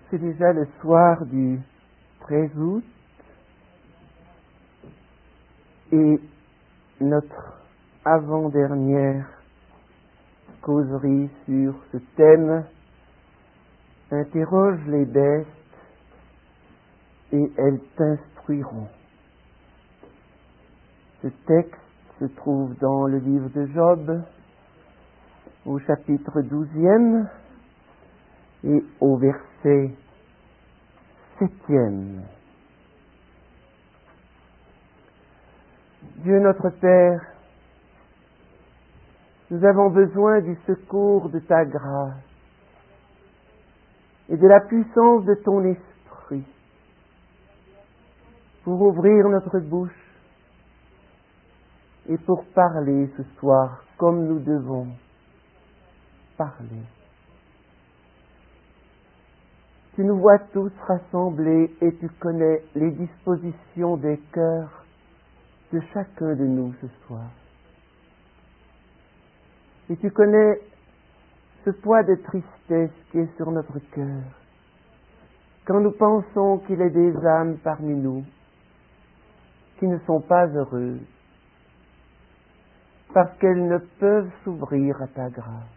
C'est déjà le soir du 13 août et notre avant-dernière causerie sur ce thème interroge les bêtes et elles t'instruiront. Ce texte se trouve dans le livre de Job au chapitre 12e et au verset 7e. Dieu notre Père, nous avons besoin du secours de ta grâce et de la puissance de ton esprit pour ouvrir notre bouche et pour parler ce soir comme nous devons parler. Tu nous vois tous rassemblés et tu connais les dispositions des cœurs de chacun de nous ce soir. Et tu connais ce poids de tristesse qui est sur notre cœur quand nous pensons qu'il y a des âmes parmi nous qui ne sont pas heureuses parce qu'elles ne peuvent s'ouvrir à ta grâce.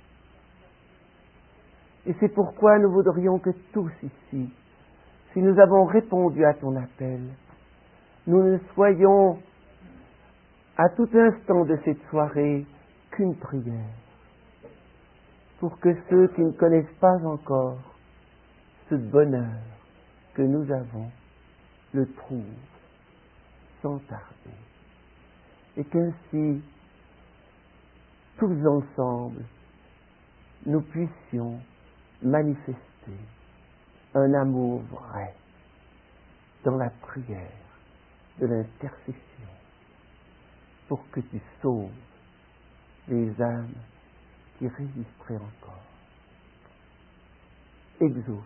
Et c'est pourquoi nous voudrions que tous ici, si nous avons répondu à ton appel, nous ne soyons à tout instant de cette soirée qu'une prière, pour que ceux qui ne connaissent pas encore ce bonheur que nous avons le trouvent sans tarder. Et qu'ainsi, tous ensemble, nous puissions manifester un amour vrai dans la prière de l'intercession pour que tu sauves les âmes qui résisteraient encore. Exauce-nous,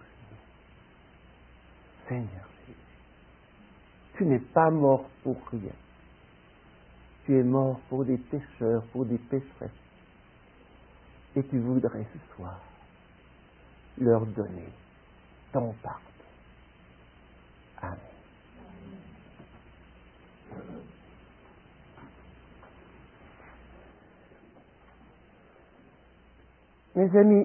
Seigneur Jésus. Tu n'es pas mort pour rien. Tu es mort pour des pécheurs, pour des pécheresses. Et tu voudrais ce soir leur donner ton pardon. Amen. Mes amis,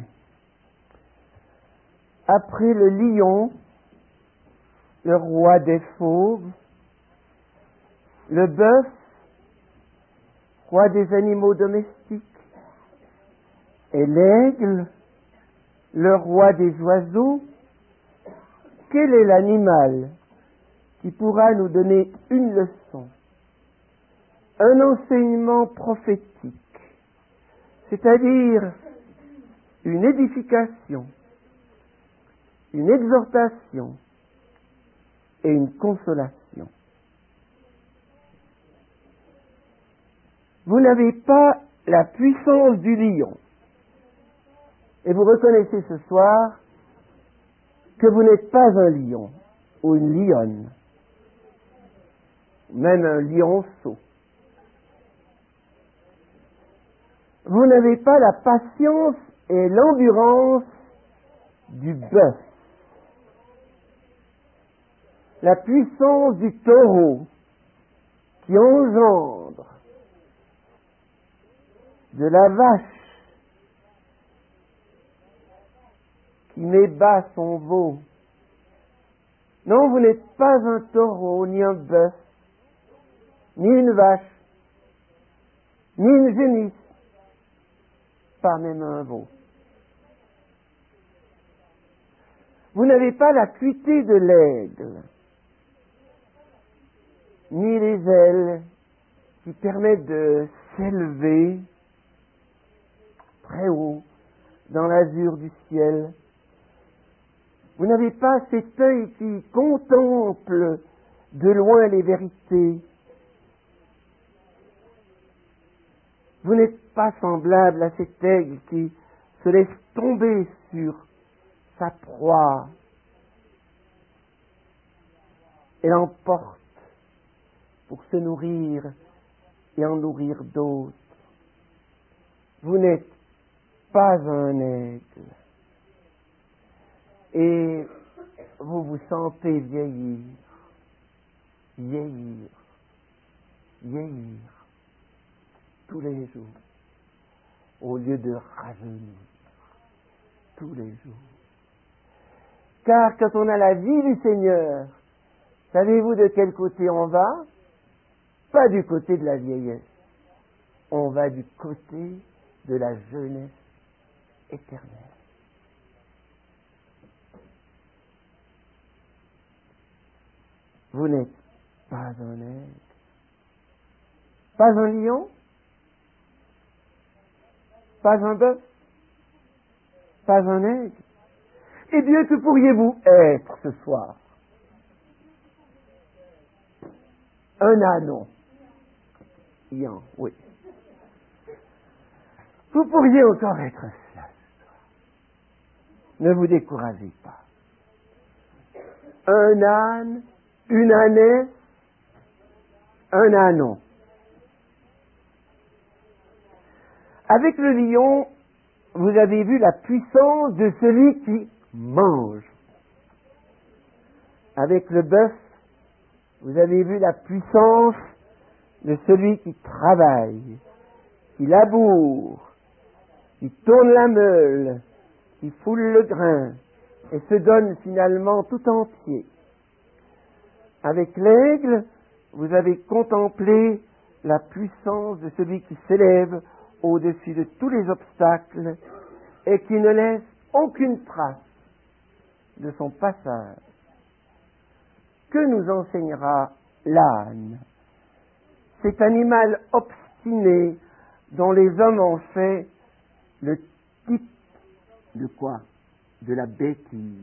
après le lion, le roi des fauves, le bœuf, roi des animaux domestiques, et l'aigle, le roi des oiseaux, quel est l'animal qui pourra nous donner une leçon, un enseignement prophétique, c'est-à-dire une édification, une exhortation et une consolation? Vous n'avez pas la puissance du lion. Et vous reconnaissez ce soir que vous n'êtes pas un lion ou une lionne, même un lionceau. Vous n'avez pas la patience et l'endurance du bœuf, la puissance du taureau qui engendre de la vache qui met bas son veau. Non, vous n'êtes pas un taureau, ni un bœuf, ni une vache, ni une génisse, pas même un veau. Vous n'avez pas l'acuité de l'aigle, ni les ailes qui permettent de s'élever très haut dans l'azur du ciel. Vous n'avez pas cet œil qui contemple de loin les vérités. Vous n'êtes pas semblable à cet aigle qui se laisse tomber sur sa proie et l'emporte pour se nourrir et en nourrir d'autres. Vous n'êtes pas un aigle. Et vous vous sentez vieillir, vieillir, vieillir tous les jours, au lieu de rajeunir tous les jours. Car quand on a la vie du Seigneur, savez-vous de quel côté on va? Pas du côté de la vieillesse. On va du côté de la jeunesse éternelle. Vous n'êtes pas un aigle, pas un lion, pas un bœuf, pas un aigle. Eh bien, que pourriez-vous être ce soir? Un ânon. Lion, oui. Vous pourriez encore être cela. Ne vous découragez pas. Un âne, une ânesse, un ânon. Avec le lion, vous avez vu la puissance de celui qui mange. Avec le bœuf, vous avez vu la puissance de celui qui travaille, qui laboure, qui tourne la meule, qui foule le grain et se donne finalement tout entier. Avec l'aigle, vous avez contemplé la puissance de celui qui s'élève au-dessus de tous les obstacles et qui ne laisse aucune trace de son passage. Que nous enseignera l'âne, cet animal obstiné dont les hommes ont fait le type de quoi? De la bêtise.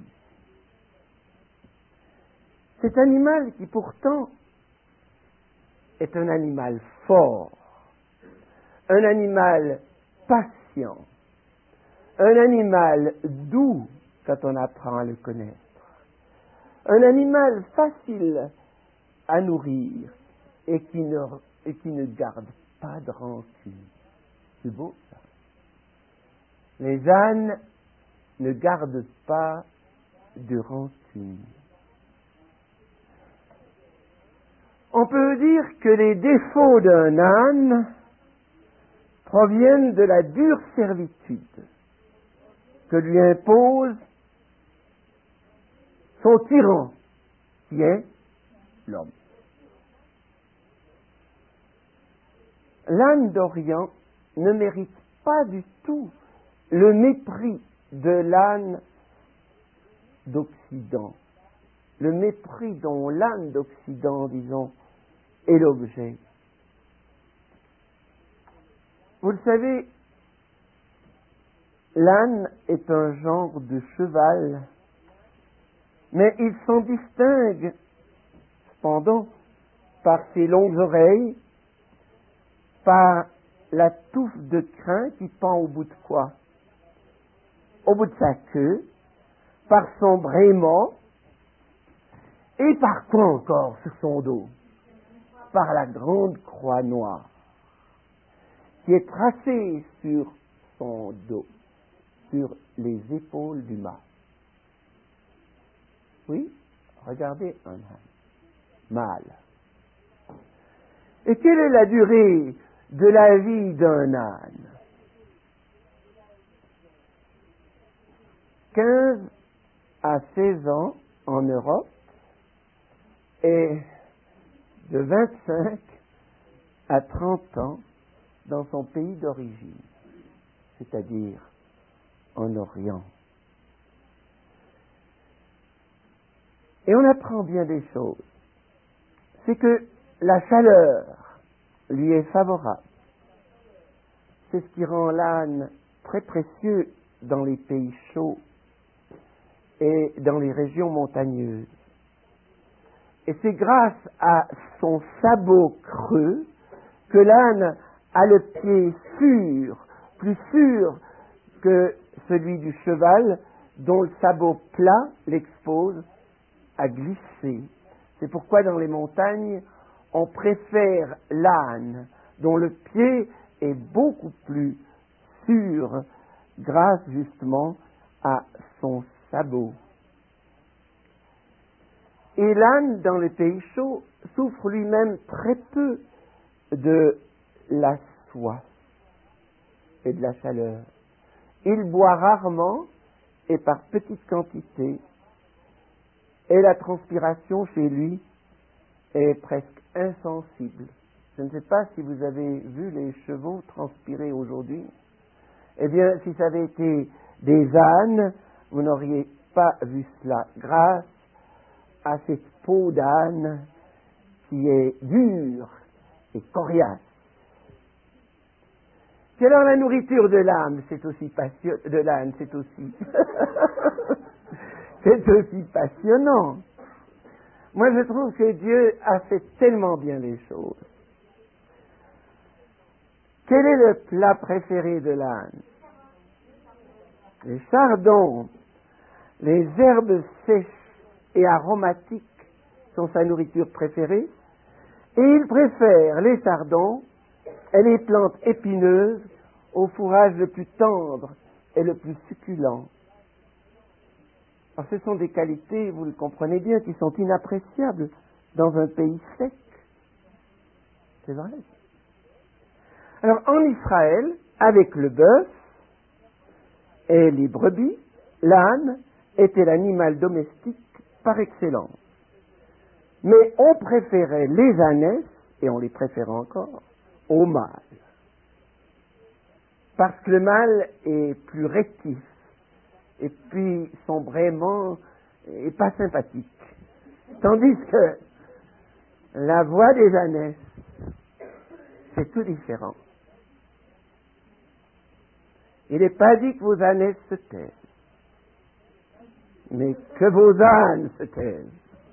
Cet animal qui pourtant est un animal fort, un animal patient, un animal doux quand on apprend à le connaître, un animal facile à nourrir et qui ne garde pas de rancune. C'est beau ça. Les ânes ne gardent pas de rancune. On peut dire que les défauts d'un âne proviennent de la dure servitude que lui impose son tyran, qui est l'homme. L'âne d'Orient ne mérite pas du tout le mépris de l'âne d'Occident, le mépris dont l'âne d'Occident, disons, est l'objet. Vous le savez, l'âne est un genre de cheval, mais il s'en distingue cependant par ses longues oreilles, par la touffe de crin qui pend au bout de quoi? Au bout de sa queue, par son braiement, et par quoi encore sur son dos? Par la grande croix noire qui est tracée sur son dos, sur les épaules du mâle. Oui, regardez un âne, mâle. Et quelle est la durée de la vie d'un âne? 15 à 16 ans en Europe et de 25 à 30 ans dans son pays d'origine, c'est-à-dire en Orient. Et on apprend bien des choses. C'est que la chaleur lui est favorable. C'est ce qui rend l'âne très précieux dans les pays chauds et dans les régions montagneuses. Et c'est grâce à son sabot creux que l'âne a le pied sûr, plus sûr que celui du cheval, dont le sabot plat l'expose à glisser. C'est pourquoi dans les montagnes, on préfère l'âne, dont le pied est beaucoup plus sûr, grâce justement à son sabot. Et l'âne, dans le pays chaud, souffre lui-même très peu de la soif et de la chaleur. Il boit rarement et par petites quantités, et la transpiration chez lui est presque insensible. Je ne sais pas si vous avez vu les chevaux transpirer aujourd'hui. Eh bien, si ça avait été des ânes, vous n'auriez pas vu cela, grâce à cette peau d'âne qui est dure et coriace. Puis alors la nourriture de l'âne, c'est aussi c'est aussi passionnant. Moi, je trouve que Dieu a fait tellement bien les choses. Quel est le plat préféré de l'âne? Les chardons, les herbes sèches et aromatiques sont sa nourriture préférée, et il préfère les chardons et les plantes épineuses au fourrage le plus tendre et le plus succulent. Alors, ce sont des qualités, vous le comprenez bien, qui sont inappréciables dans un pays sec. C'est vrai. Alors, en Israël, avec le bœuf et les brebis, l'âne était l'animal domestique par excellence. Mais on préférait les ânesses, et on les préfère encore, au mâle. Parce que le mâle est plus rétif, et puis sont vraiment pas sympathiques. Tandis que la voix des ânesses, c'est tout différent. Il n'est pas dit que vos ânesses se taisent, mais que vos ânes se taisent.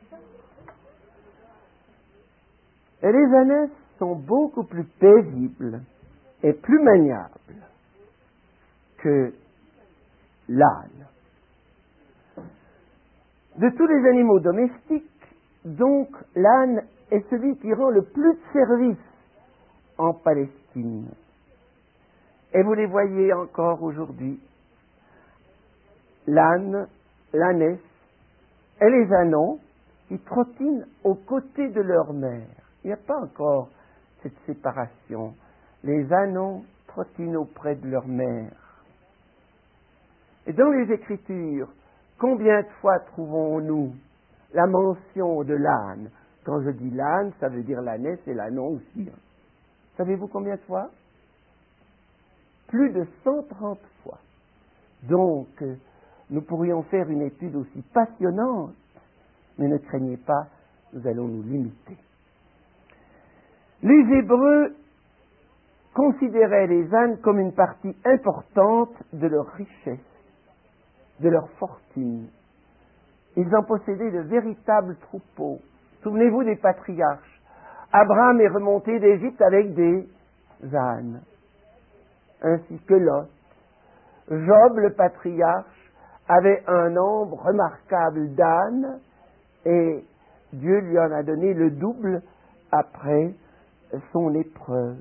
Et les ânesses sont beaucoup plus paisibles et plus maniables que l'âne. De tous les animaux domestiques, donc, l'âne est celui qui rend le plus de service en Palestine. Et vous les voyez encore aujourd'hui. L'âne, l'ânesse et les ânons qui trottinent aux côtés de leur mère. Il n'y a pas encore cette séparation. Les ânons trottinent auprès de leur mère. Et dans les Écritures, combien de fois trouvons-nous la mention de l'âne? Quand je dis l'âne, ça veut dire l'ânesse et l'ânon aussi. Savez-vous combien de fois? Plus de 130 fois. Donc, nous pourrions faire une étude aussi passionnante, mais ne craignez pas, nous allons nous limiter. Les Hébreux considéraient les ânes comme une partie importante de leur richesse, de leur fortune. Ils en possédaient de véritables troupeaux. Souvenez-vous des patriarches. Abraham est remonté d'Égypte avec des ânes, ainsi que Lot. Job, le patriarche, avait un nombre remarquable d'ânes, et Dieu lui en a donné le double après son épreuve.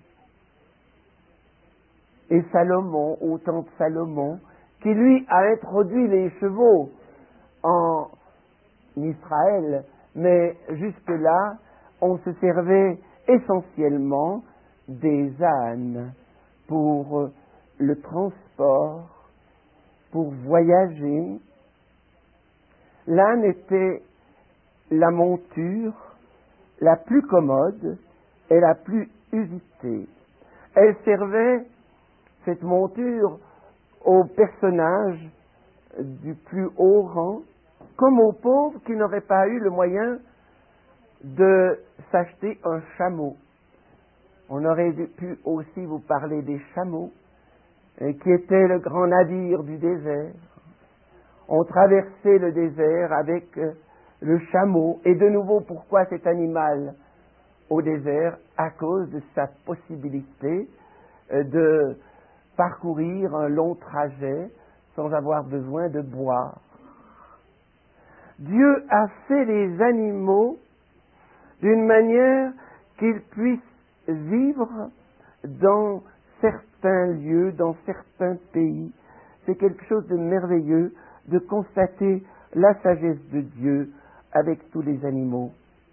Et Salomon, au temps de Salomon, qui lui a introduit les chevaux en Israël, mais jusque-là, on se servait essentiellement des ânes pour le transport, pour voyager. L'âne était la monture la plus commode et la plus usitée. Elle servait, cette monture, aux personnages du plus haut rang, comme aux pauvres qui n'auraient pas eu le moyen de s'acheter un chameau. On aurait pu aussi vous parler des chameaux, qui étaient le grand navire du désert. On traversait le désert avec le chameau. Et de nouveau, pourquoi cet animal au désert? À cause de sa possibilité de parcourir un long trajet sans avoir besoin de boire. Dieu a fait les animaux d'une manière qu'ils puissent vivre dans certains lieux, dans certains pays. C'est quelque chose de merveilleux de constater la sagesse de Dieu avec tous les animaux.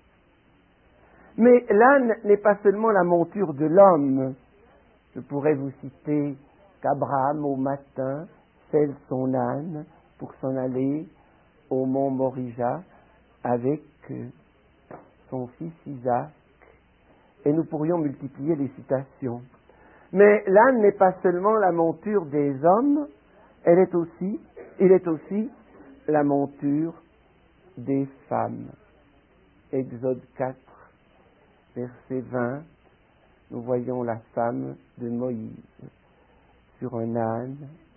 Mais l'âne n'est pas seulement la monture de l'homme. Je pourrais vous citer qu'Abraham, au matin, selle son âne pour s'en aller au mont Morija avec son fils Isaac. Et nous pourrions multiplier les citations. Mais l'âne n'est pas seulement la monture des hommes, il est aussi la monture des femmes. Exode 4, verset 20, nous voyons la femme de Moïse sur un âne.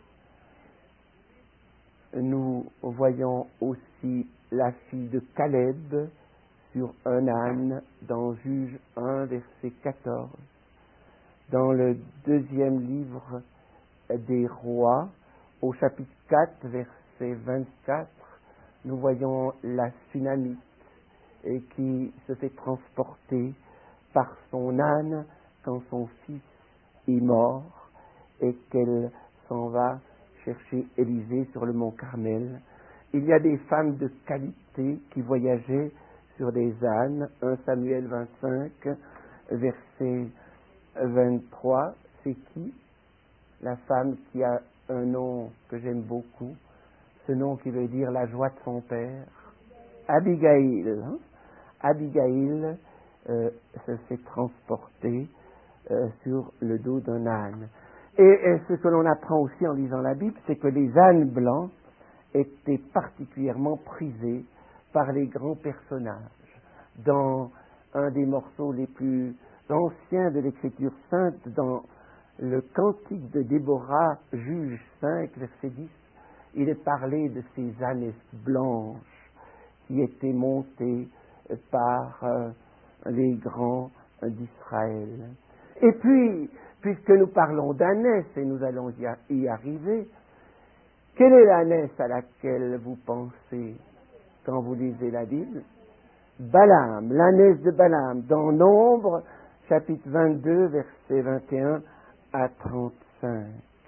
Nous voyons aussi la fille de Caleb sur un âne dans Juge 1, verset 14. Dans le deuxième livre des Rois, au chapitre 4, verset 24, nous voyons la Sunamite qui se fait transporter par son âne quand son fils est mort et qu'elle s'en va chercher Élisée sur le mont Carmel. Il y a des femmes de qualité qui voyageaient sur des ânes. 1 Samuel 25, verset 23. C'est qui? La femme qui a un nom que j'aime beaucoup, ce nom qui veut dire la joie de son père. Abigail. Hein? Abigail se fait transporter sur le dos d'un âne. Et ce que l'on apprend aussi en lisant la Bible, c'est que les ânes blancs étaient particulièrement prisés par les grands personnages. Dans un des morceaux les plus anciens de l'Écriture sainte, dans le Cantique de Déborah, Juge 5, verset 10, il est parlé de ces ânesses blanches qui étaient montées par les grands d'Israël. Et puis, puisque nous parlons d'ânesse, et nous allons y arriver, quelle est l'ânesse à laquelle vous pensez quand vous lisez la Bible? Balaam, l'ânesse de Balaam, dans Nombre, chapitre 22, versets 21 à 35.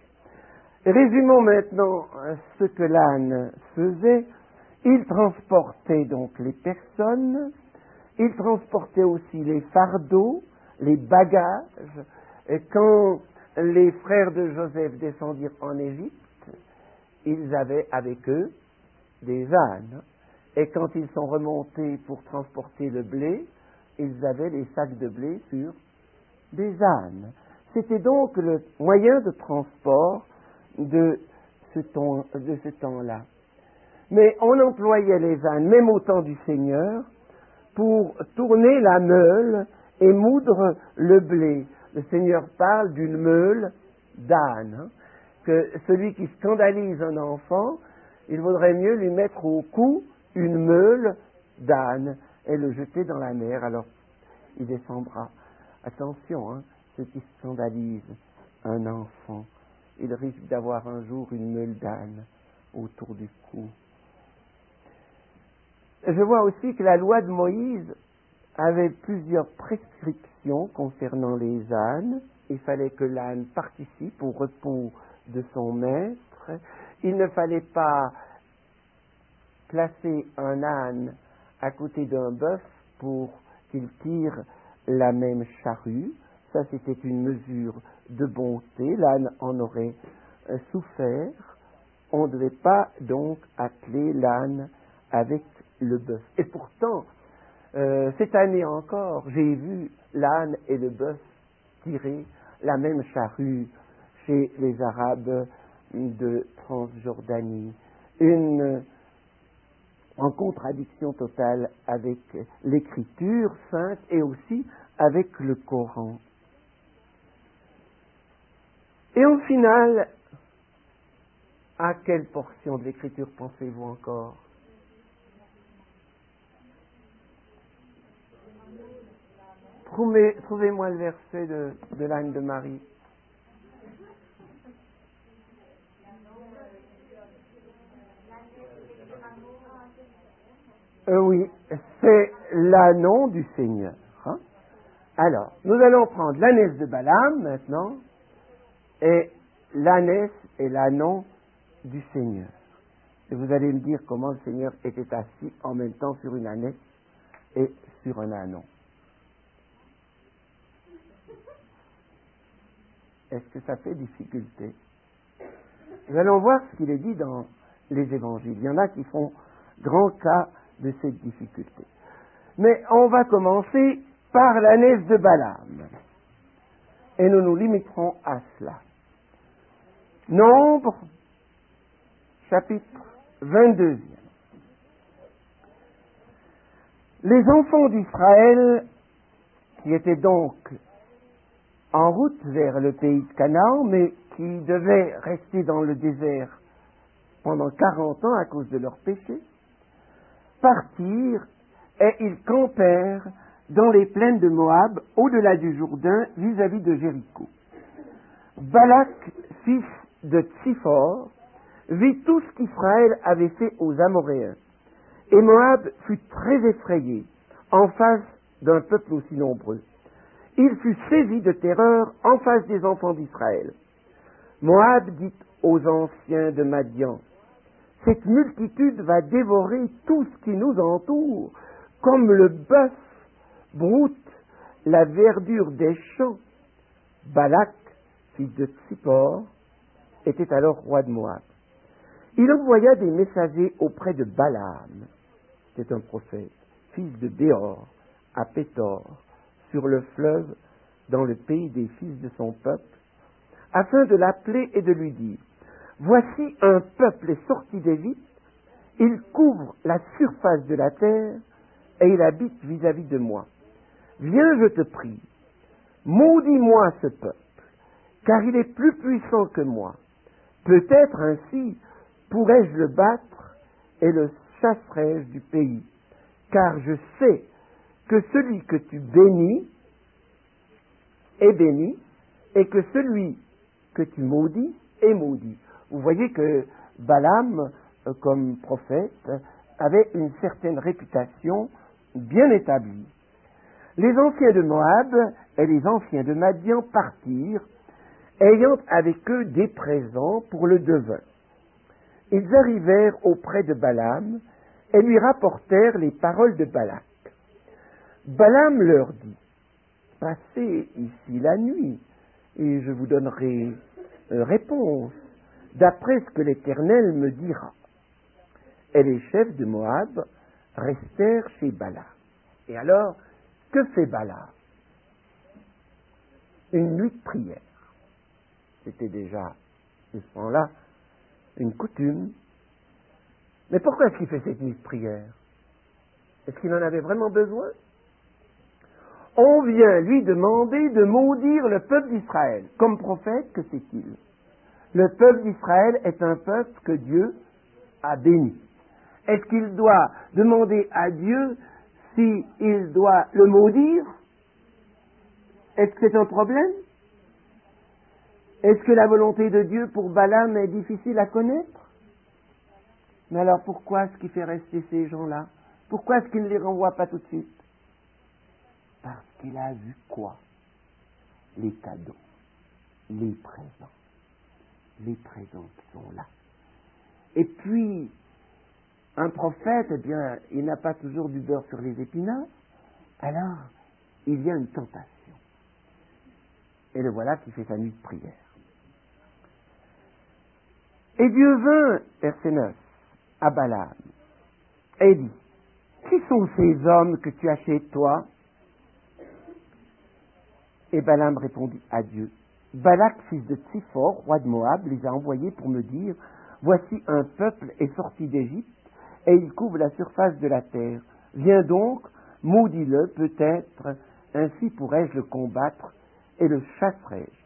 Résumons maintenant ce que l'âne faisait. Il transportait donc les personnes, il transportait aussi les fardeaux, les bagages. Et quand les frères de Joseph descendirent en Égypte, ils avaient avec eux des ânes. Et quand ils sont remontés pour transporter le blé, ils avaient les sacs de blé sur des ânes. C'était donc le moyen de transport de ce temps-là. Mais on employait les ânes, même au temps du Seigneur, pour tourner la meule et moudre le blé. Le Seigneur parle d'une meule d'âne, que celui qui scandalise un enfant, il vaudrait mieux lui mettre au cou une meule d'âne et le jeter dans la mer, alors il descendra. Attention, ceux qui scandalisent un enfant, il risque d'avoir un jour une meule d'âne autour du cou. Je vois aussi que la loi de Moïse avait plusieurs prescriptions concernant les ânes. Il fallait que l'âne participe au repos de son maître. Il ne fallait pas placer un âne à côté d'un bœuf pour qu'il tire la même charrue. Ça, c'était une mesure de bonté. L'âne en aurait souffert. On ne devait pas donc atteler l'âne avec le bœuf. Et pourtant, cette année encore, j'ai vu l'âne et le bœuf tirer la même charrue chez les Arabes de Transjordanie. En contradiction totale avec l'Écriture sainte et aussi avec le Coran. Et au final, à quelle portion de l'Écriture pensez-vous encore? Trouvez-moi le verset de l'âne de Marie. Oui, c'est l'ânon du Seigneur. Alors, nous allons prendre l'ânesse de Balaam maintenant, et l'ânesse et l'ânon du Seigneur. Et vous allez me dire comment le Seigneur était assis en même temps sur une ânesse et sur un ânon. Est-ce que ça fait difficulté? Nous allons voir ce qu'il est dit dans les évangiles. Il y en a qui font grand cas de cette difficulté. Mais on va commencer par l'ânesse de Balaam. Et nous nous limiterons à cela. Nombre, chapitre 22. Les enfants d'Israël, qui étaient donc en route vers le pays de Canaan, mais qui devaient rester dans le désert pendant 40 ans à cause de leurs péchés, partirent et ils campèrent dans les plaines de Moab, au-delà du Jourdain, vis-à-vis de Jéricho. Balak, fils de Tsiphor, vit tout ce qu'Israël avait fait aux Amoréens, et Moab fut très effrayé en face d'un peuple aussi nombreux. Il fut saisi de terreur en face des enfants d'Israël. Moab dit aux anciens de Madian, « Cette multitude va dévorer tout ce qui nous entoure, comme le bœuf broute la verdure des champs. » Balak, fils de Tsippor, était alors roi de Moab. Il envoya des messagers auprès de Balaam, c'est un prophète, fils de Béor, à Pétor, sur le fleuve, dans le pays des fils de son peuple, afin de l'appeler et de lui dire, « Voici un peuple est sorti d'Égypte, il couvre la surface de la terre, et il habite vis-à-vis de moi. Viens, je te prie, maudis-moi ce peuple, car il est plus puissant que moi. Peut-être ainsi pourrais-je le battre et le chasserai-je du pays, car je sais que celui que tu bénis est béni, et que celui que tu maudis est maudit. » Vous voyez que Balaam, comme prophète, avait une certaine réputation bien établie. Les anciens de Moab et les anciens de Madian partirent, ayant avec eux des présents pour le devin. Ils arrivèrent auprès de Balaam et lui rapportèrent les paroles de Balak. Balaam leur dit, « Passez ici la nuit, et je vous donnerai réponse, d'après ce que l'Éternel me dira. » Et les chefs de Moab restèrent chez Balaam. Et alors, que fait Balaam? Une nuit de prière. C'était déjà, à ce moment-là, une coutume. Mais pourquoi est-ce qu'il fait cette nuit de prière? Est-ce qu'il en avait vraiment besoin? On vient lui demander de maudire le peuple d'Israël. Comme prophète, que fait-il? Le peuple d'Israël est un peuple que Dieu a béni. Est-ce qu'il doit demander à Dieu s'il doit le maudire? Est-ce que c'est un problème? Est-ce que la volonté de Dieu pour Balaam est difficile à connaître? Mais alors pourquoi est-ce qu'il fait rester ces gens-là? Pourquoi est-ce qu'il ne les renvoie pas tout de suite? Parce qu'il a vu quoi? Les cadeaux, les présents qui sont là. Et puis, un prophète, eh bien, il n'a pas toujours du beurre sur les épinards, alors il y a une tentation. Et le voilà qui fait sa nuit de prière. Et Dieu vint, verset 9, à Balaam, et dit, « Qui sont ces hommes que tu as chez toi ?» Et Balaam répondit à Dieu, « Balak, fils de Tsiphor, roi de Moab, les a envoyés pour me dire, « Voici un peuple est sorti d'Égypte, et il couvre la surface de la terre. Viens donc, maudis-le, peut-être, ainsi pourrais-je le combattre, et le chasserai-je. »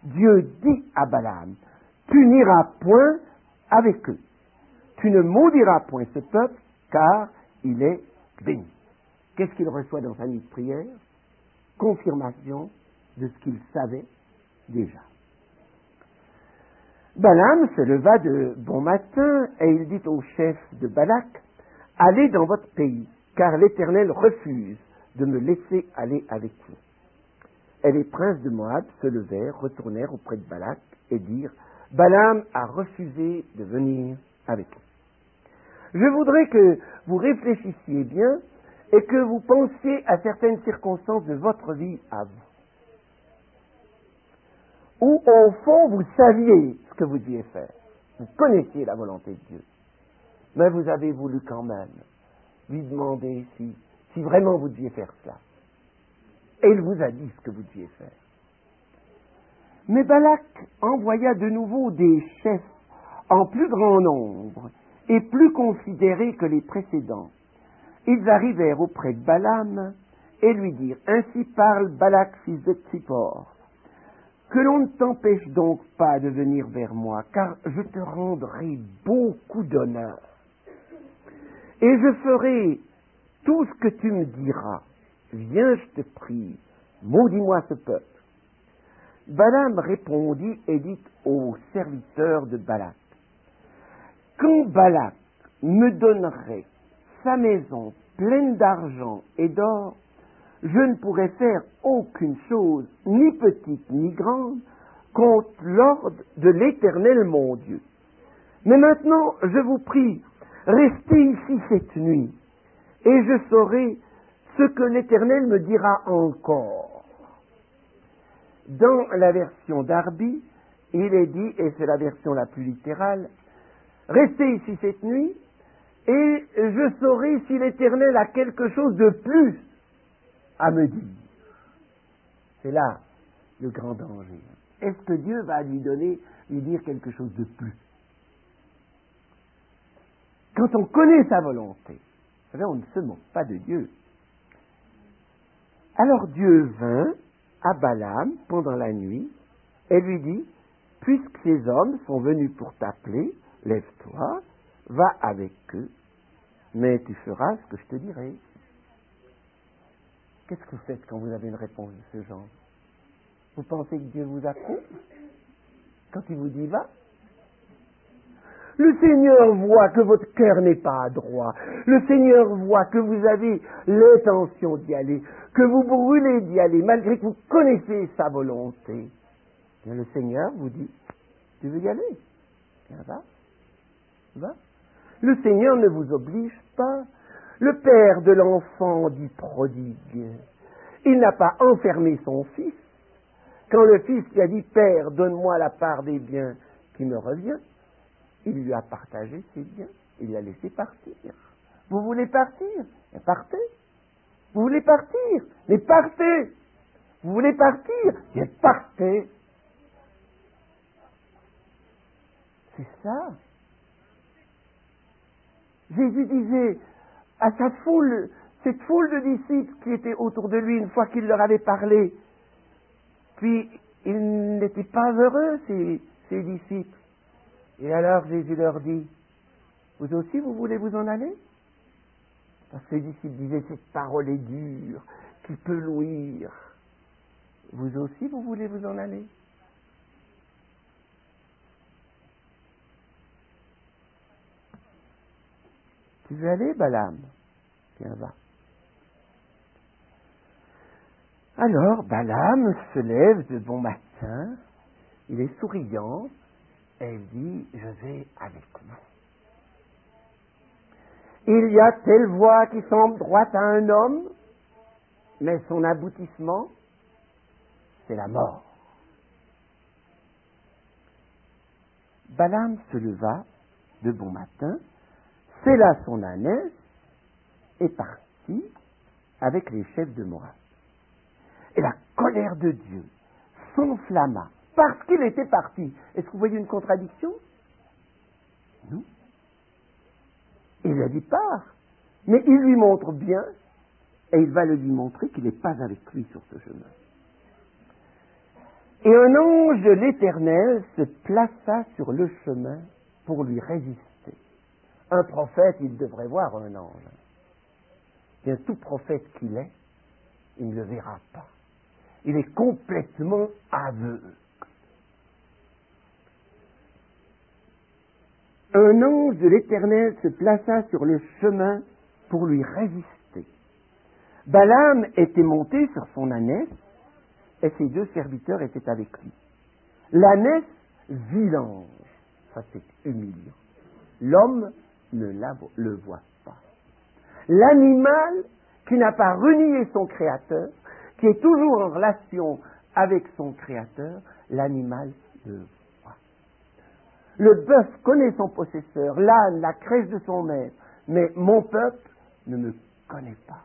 Dieu dit à Balaam, « Tu n'iras point avec eux. Tu ne maudiras point ce peuple, car il est béni. » Qu'est-ce qu'il reçoit dans sa nuit de prière? Confirmation de ce qu'il savait déjà. Balaam se leva de bon matin et il dit au chef de Balak, « Allez dans votre pays, car l'Éternel refuse de me laisser aller avec vous. » Et les princes de Moab se levèrent, retournèrent auprès de Balak et dirent, « Balaam a refusé de venir avec nous. » Je voudrais que vous réfléchissiez bien et que vous pensiez à certaines circonstances de votre vie à vous. Où, au fond, vous saviez ce que vous deviez faire. Vous connaissiez la volonté de Dieu. Mais vous avez voulu quand même lui demander si vraiment vous deviez faire cela. Et il vous a dit ce que vous deviez faire. Mais Balak envoya de nouveau des chefs en plus grand nombre et plus considérés que les précédents. Ils arrivèrent auprès de Balaam et lui dirent: Ainsi parle Balak, fils de Tsippor, que l'on ne t'empêche donc pas de venir vers moi, car je te rendrai beaucoup d'honneur. Et je ferai tout ce que tu me diras. Viens, je te prie, maudis-moi ce peuple. Balaam répondit et dit aux serviteurs de Balak: Quand Balak me donnerait sa maison pleine d'argent et d'or, je ne pourrais faire aucune chose, ni petite ni grande, contre l'ordre de l'Éternel mon Dieu. Mais maintenant, je vous prie, restez ici cette nuit, et je saurai ce que l'Éternel me dira encore. Dans la version d'Arbi, il est dit, et c'est la version la plus littérale, restez ici cette nuit, et je saurai si l'Éternel a quelque chose de plus à me dire. C'est là le grand danger. Est-ce que Dieu va lui dire quelque chose de plus? Quand on connaît sa volonté, vous savez, on ne se moque pas de Dieu. Alors Dieu vint à Balaam pendant la nuit et lui dit: Puisque ces hommes sont venus pour t'appeler, lève-toi, va avec eux, mais tu feras ce que je te dirai. Qu'est-ce que vous faites quand vous avez une réponse de ce genre? Vous pensez que Dieu vous approuve quand il vous dit va? Le Seigneur voit que votre cœur n'est pas adroit. Le Seigneur voit que vous avez l'intention d'y aller, que vous brûlez d'y aller, malgré que vous connaissez sa volonté. Bien, le Seigneur vous dit: tu veux y aller? Bien, va. Le Seigneur ne vous oblige pas. Le père de l'enfant dit prodigue. Il n'a pas enfermé son fils. Quand le fils lui a dit: Père, donne-moi la part des biens qui me revient, il lui a partagé ses biens, il l'a laissé partir. Vous voulez partir? Mais partez. Vous voulez partir? Mais partez. Vous voulez partir? Mais partez. C'est ça. Jésus disait à sa foule, cette foule de disciples qui étaient autour de lui une fois qu'il leur avait parlé, puis ils n'étaient pas heureux, ces disciples. Et alors Jésus leur dit: vous aussi vous voulez vous en aller? Parce que les disciples disaient: cette parole est dure, qui peut l'ouïr. Vous aussi vous voulez vous en aller? Tu veux aller, Balaam? Tiens, va. Alors Balaam se lève de bon matin, il est souriant, et il dit: je vais avec vous. Il y a telle voie qui semble droite à un homme, mais son aboutissement, c'est la mort. Balaam se leva de bon matin, sella son ânesse et partit avec les chefs de Moab. Et la colère de Dieu s'enflamma parce qu'il était parti. Est-ce que vous voyez une contradiction? Non. Il lui a dit: pars. Mais il lui montre bien, et il va le lui montrer qu'il n'est pas avec lui sur ce chemin. Et un ange de l'Éternel se plaça sur le chemin pour lui résister. Un prophète, il devrait voir un ange. Bien, tout prophète qu'il est, il ne le verra pas. Il est complètement aveugle. Un ange de l'Éternel se plaça sur le chemin pour lui résister. Balaam était monté sur son ânesse et ses 2 serviteurs étaient avec lui. L'ânesse vit l'ange. Ça, c'est humiliant. L'homme ne le voit pas. L'animal qui n'a pas renié son Créateur, qui est toujours en relation avec son Créateur, l'animal le voit. Le bœuf connaît son possesseur, l'âne la crèche de son maître, mais mon peuple ne me connaît pas.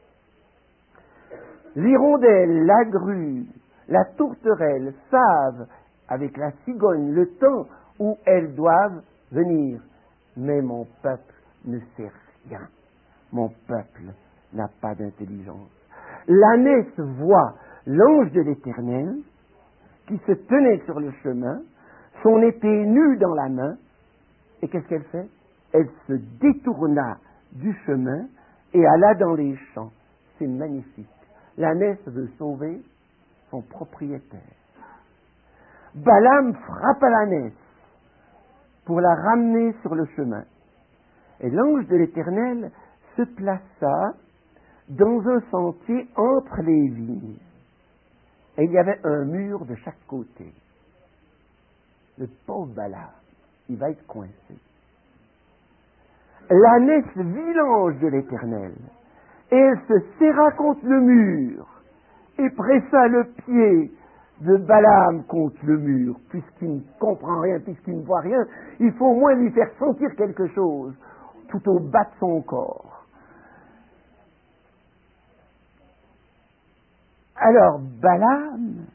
L'hirondelle, la grue, la tourterelle savent avec la cigogne le temps où elles doivent venir, mais mon peuple ne sait rien. Mon peuple n'a pas d'intelligence. L'ânesse voit l'ange de l'Éternel qui se tenait sur le chemin, son épée nue dans la main, et qu'est-ce qu'elle fait? Elle se détourna du chemin et alla dans les champs. C'est magnifique. L'ânesse veut sauver son propriétaire. Balaam frappa l'ânesse pour la ramener sur le chemin. Et l'ange de l'Éternel se plaça dans un sentier entre les vignes. Et il y avait un mur de chaque côté. Le pauvre Balaam, il va être coincé. L'ânesse vit l'ange de l'Éternel, et elle se serra contre le mur, et pressa le pied de Balaam contre le mur. Puisqu'il ne comprend rien, puisqu'il ne voit rien, il faut au moins lui faire sentir quelque chose, tout au bas de son corps. Alors Balaam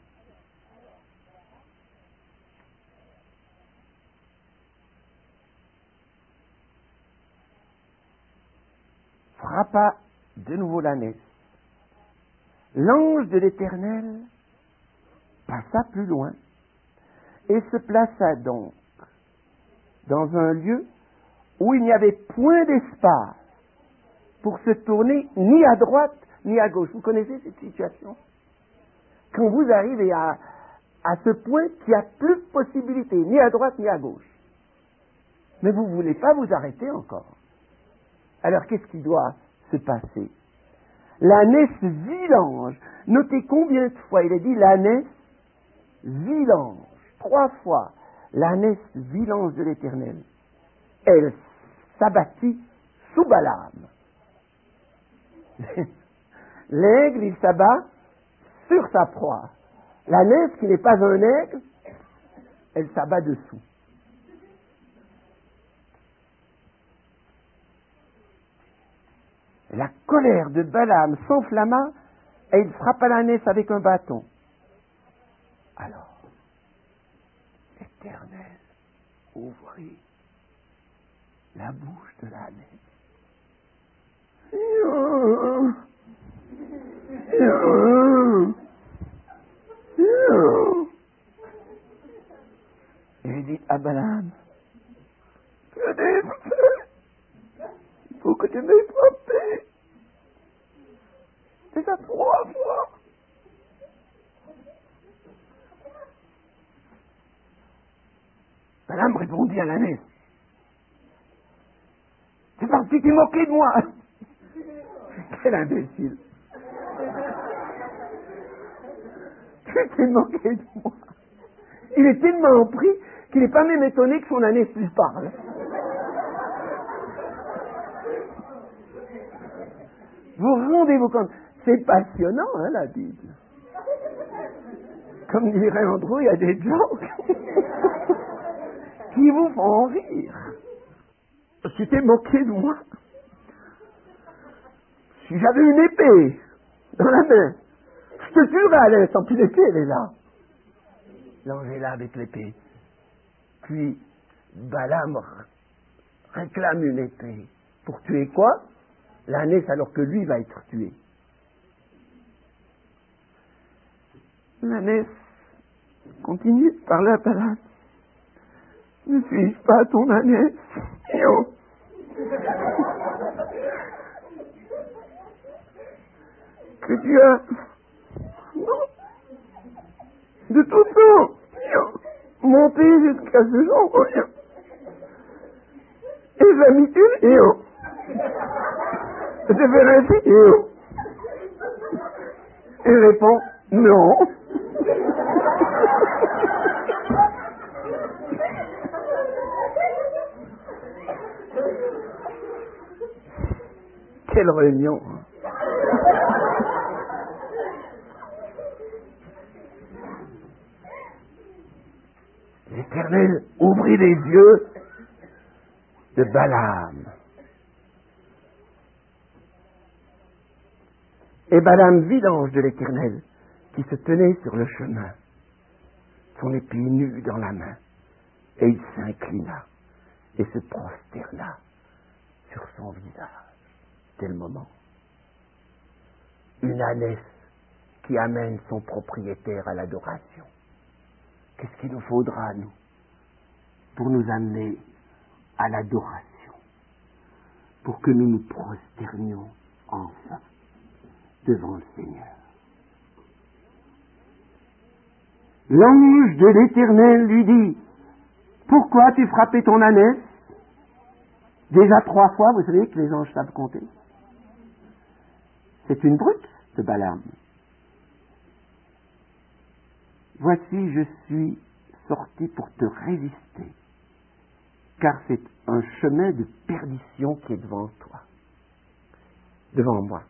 frappa de nouveau l'ânesse. L'ange de l'Éternel passa plus loin et se plaça donc dans un lieu où il n'y avait point d'espace pour se tourner ni à droite ni à gauche. Vous connaissez cette situation? Quand vous arrivez à ce point qu'il n'y a plus de possibilité, ni à droite ni à gauche. Mais vous ne voulez pas vous arrêter encore. Alors qu'est-ce qui doit se passer? L'ânesse vit l'ange. Notez combien de fois il a dit l'ânesse vit l'ange. 3 fois. L'ânesse vit l'ange de l'Éternel. Elle s'abattit sous Balaam. L'aigle, il s'abat sur sa proie. L'ânesse, qui n'est pas un aigle, elle s'abat dessous. La colère de Balaam s'enflamma et il frappa l'ânesse avec un bâton. Alors, l'Éternel ouvrit la bouche de l'ânesse. Et il dit à Balaam, que t'es fait? Il faut que tu m'aies frappé. C'est ça 3 fois. Balaam répondit à l'ânesse, c'est parce que tu t'es moqué de moi. Quel imbécile. Tu t'es moqué de moi. Il est tellement pris qu'il n'est pas même étonné que son ânesse lui parle. Vous rendez-vous compte? C'est passionnant, hein, la Bible. Comme dirait Andrew, il y a des jokes qui vous font rire. Tu t'es moqué de moi. Si j'avais une épée dans la main, je te tuerais à l'aise, sans plus l'épée, elle est là. L'ange est là avec l'épée. Puis, Balaam réclame une épée. Pour tuer quoi? L'ânesse, alors que lui va être tué. L'ânesse continue de parler à Balaam. Ne suis-je pas ton ânesse? Que tu as... Non. De tout temps, monté jusqu'à ce jour, et je l'ai mis une, je vais ainsi, il répond, non. Quelle réunion, hein. L'Éternel ouvrit les yeux de Balaam. Et Balaam vit l'ange de l'Éternel qui se tenait sur le chemin, son épée nue dans la main, et il s'inclina et se prosterna sur son visage. C'était le moment. Une ânesse qui amène son propriétaire à l'adoration. Qu'est-ce qu'il nous faudra, nous, pour nous amener à l'adoration, pour que nous nous prosternions enfin devant le Seigneur? L'ange de l'Éternel lui dit: pourquoi as-tu frappé ton ânesse? Déjà 3 fois, vous savez que les anges savent compter. C'est une brute de Balaam. Voici, je suis sorti pour te résister, car c'est un chemin de perdition qui est devant toi, devant moi.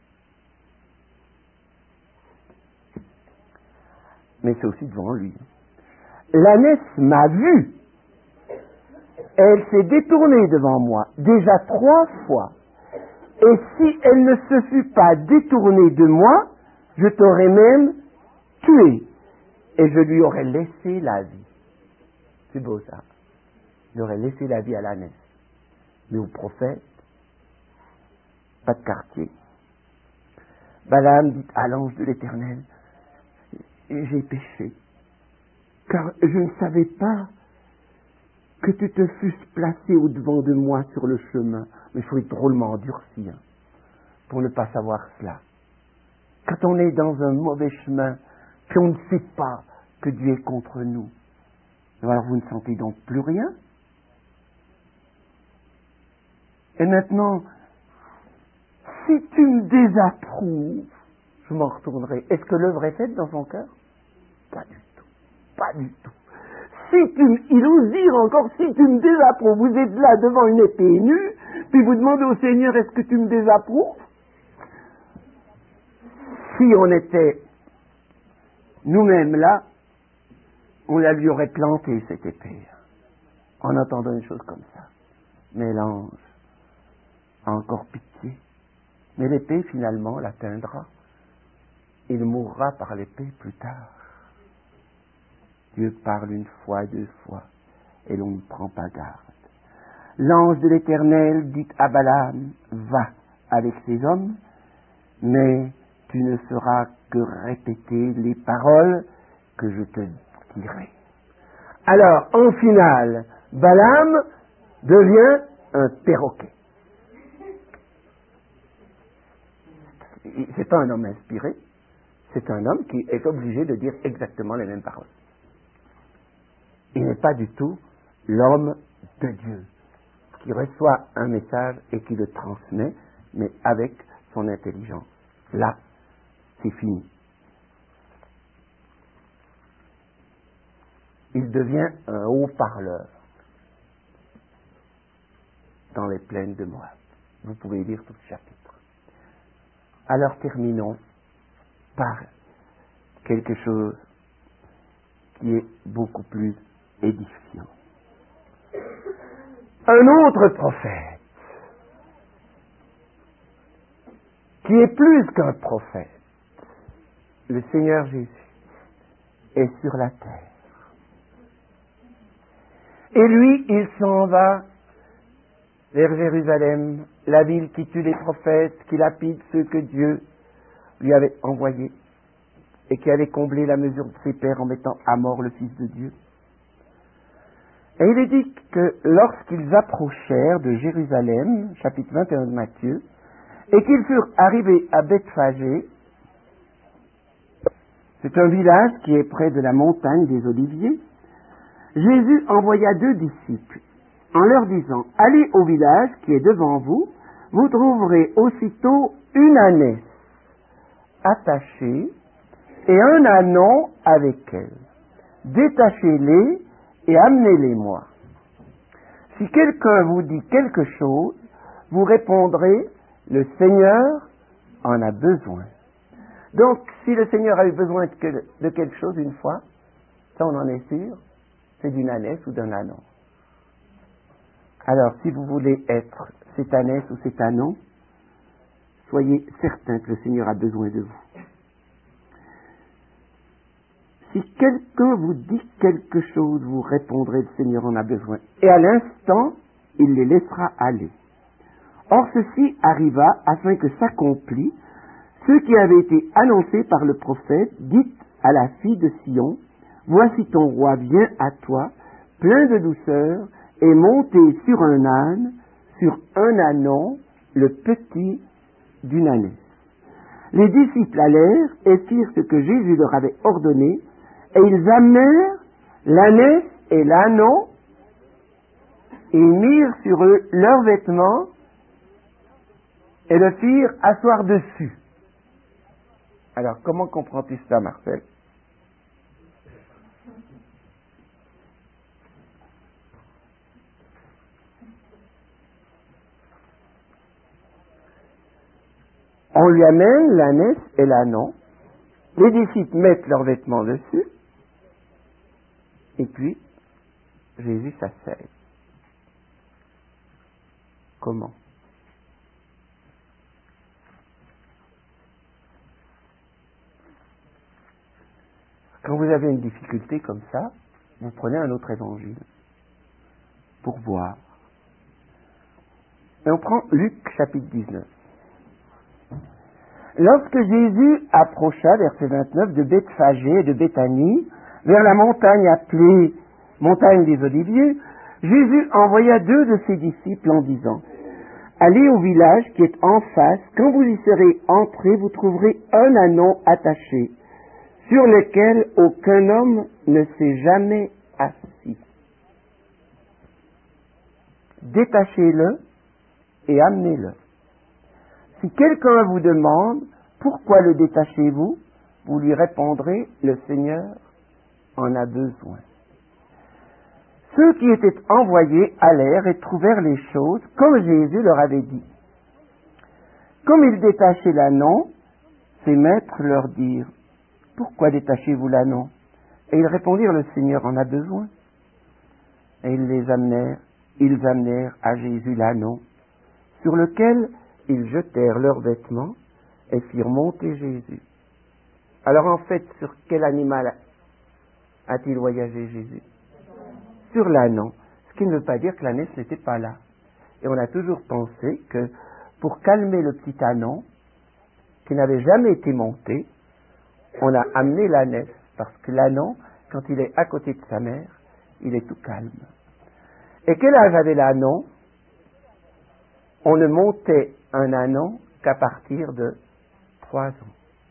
Mais c'est aussi devant lui. L'ânesse m'a vu. Elle s'est détournée devant moi, déjà 3 fois. Et si elle ne se fût pas détournée de moi, je t'aurais même tué. Et je lui aurais laissé la vie. C'est beau ça. J'aurais laissé la vie à l'ânesse. Mais au prophète, pas de quartier. Balaam dit à l'ange de l'Éternel: j'ai péché, car je ne savais pas que tu te fusses placé au-devant de moi sur le chemin. Mais il faut être drôlement endurci, hein, pour ne pas savoir cela. Quand on est dans un mauvais chemin, qu'on ne sait pas que Dieu est contre nous, alors vous ne sentez donc plus rien. Et maintenant, si tu me désapprouves, je m'en retournerai. Est-ce que l'œuvre est faite dans son cœur? Pas du tout. Pas du tout. Il ose dire encore, si tu me désapprouves, vous êtes là devant une épée nue, puis vous demandez au Seigneur, est-ce que tu me désapprouves? Si on était nous-mêmes là, on la lui aurait planté cette épée, en entendant une chose comme ça. Mais l'ange a encore pitié. Mais l'épée, finalement, l'atteindra. Il mourra par l'épée plus tard. Dieu parle 1 fois, 2 fois, et l'on ne prend pas garde. L'ange de l'Éternel dit à Balaam: va avec ces hommes, mais tu ne feras que répéter les paroles que je te dirai. Alors, en finale, Balaam devient un perroquet. C'est pas un homme inspiré, c'est un homme qui est obligé de dire exactement les mêmes paroles. Il n'est pas du tout l'homme de Dieu, qui reçoit un message et qui le transmet, mais avec son intelligence. Là, c'est fini. Il devient un haut-parleur dans les plaines de Moab. Vous pouvez lire tout le chapitre. Alors terminons par quelque chose qui est beaucoup plus édifiant. Un autre prophète, qui est plus qu'un prophète, le Seigneur Jésus, est sur la terre. Et lui, il s'en va vers Jérusalem, la ville qui tue les prophètes, qui lapide ceux que Dieu lui avait envoyés, et qui avait comblé la mesure de ses pères en mettant à mort le Fils de Dieu. Et il est dit que lorsqu'ils approchèrent de Jérusalem, chapitre 21 de Matthieu, et qu'ils furent arrivés à Bethphagée, c'est un village qui est près de la montagne des Oliviers, Jésus envoya 2 disciples, en leur disant: allez au village qui est devant vous, vous trouverez aussitôt une ânesse attachée et un ânon avec elle. Détachez-les et amenez-les-moi. Si quelqu'un vous dit quelque chose, vous répondrez: Le Seigneur en a besoin. Donc, si le Seigneur a eu besoin de quelque chose une fois, ça on en est sûr, c'est d'une ânesse ou d'un ânon. Alors, si vous voulez être cette ânesse ou cet ânon, soyez certain que le Seigneur a besoin de vous. Si quelqu'un vous dit quelque chose, vous répondrez, le Seigneur en a besoin. Et à l'instant, il les laissera aller. Or, ceci arriva afin que s'accomplisse ce qui avait été annoncé par le prophète. Dites à la fille de Sion, voici ton roi vient à toi, plein de douceur, et monté sur un âne, sur un ânon, le petit d'une ânesse. Les disciples allèrent et firent ce que Jésus leur avait ordonné, et ils amenèrent l'ânesse et l'ânon, et mirent sur eux leurs vêtements, et le firent asseoir dessus. Alors, comment comprends-tu cela, Marcel? On lui amène l'ânesse et l'ânon, les disciples mettent leurs vêtements dessus, et puis Jésus s'asseye. Comment? Quand vous avez une difficulté comme ça, vous prenez un autre évangile pour voir. Et on prend Luc chapitre 19. Lorsque Jésus approcha, verset 29, de Bethphagée et de Béthanie, vers la montagne appelée montagne des Oliviers, Jésus envoya 2 de ses disciples en disant, allez au village qui est en face, quand vous y serez entrés, vous trouverez un ânon attaché, sur lequel aucun homme ne s'est jamais assis. Détachez-le et amenez-le. Si quelqu'un vous demande pourquoi le détachez-vous, vous lui répondrez, le Seigneur en a besoin. Ceux qui étaient envoyés allèrent et trouvèrent les choses comme Jésus leur avait dit. Comme ils détachaient l'ânon, ses maîtres leur dirent, pourquoi détachez-vous l'ânon? Et ils répondirent, le Seigneur en a besoin. Et ils amenèrent à Jésus l'ânon, sur lequel ils jetèrent leurs vêtements et firent monter Jésus. Alors en fait, sur quel animal a-t-il voyagé Jésus? Sur l'ânon. Ce qui ne veut pas dire que l'ânesse n'était pas là. Et on a toujours pensé que pour calmer le petit ânon, qui n'avait jamais été monté, on a amené l'ânesse, parce que l'ânon, quand il est à côté de sa mère, il est tout calme. Et quel âge avait l'ânon? On ne montait un ânon qu'à partir de 3 ans.